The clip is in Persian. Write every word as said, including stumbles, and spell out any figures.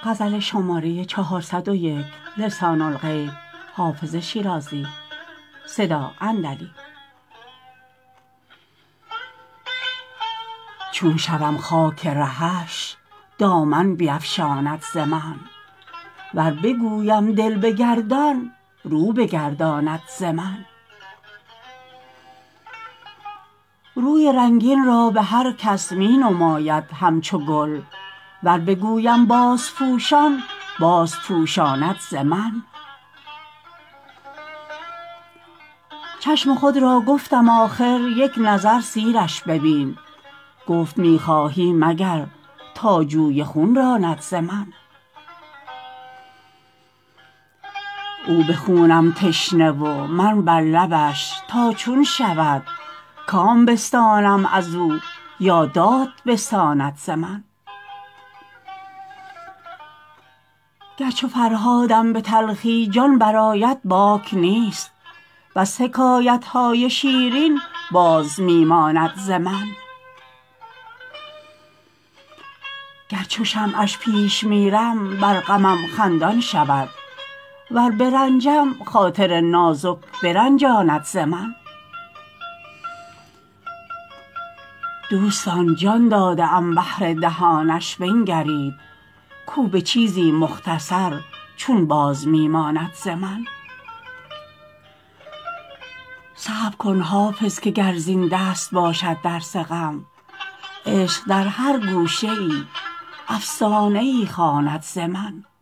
چون شوم خاک رهش دامن بیفشاند ز من ور بگویم دل بگردان رو بگرداند ز من روی رنگین را به هر کس می نماید همچو گل ور بگویم بازپوشان بازپوشاند ز من چشم خود را گفتم آخر یک نظر سیرش ببین گفت می خواهی مگر تا جوی خون راند ز من او به خونم تشنه و من بر لبش تا چون شود کام بستانم ازو یا داد بستاند ز من گر چو فرهادم به تلخی جان برآید باک نیست بس حکایت های شیرین باز می ماند ز من گر چو شمعش پیش میرم بر غمم خندان شود ور برنجم خاطر نازک برنجاند ز من دوستان جان داده ام بهر دهانش بنگرید کو به چیزی مختصر چون باز می ماند ز من صبر کن حافظ که گر زین دست باشد درس غم عشق در هر گوشه ای افسانه ای خواند ز من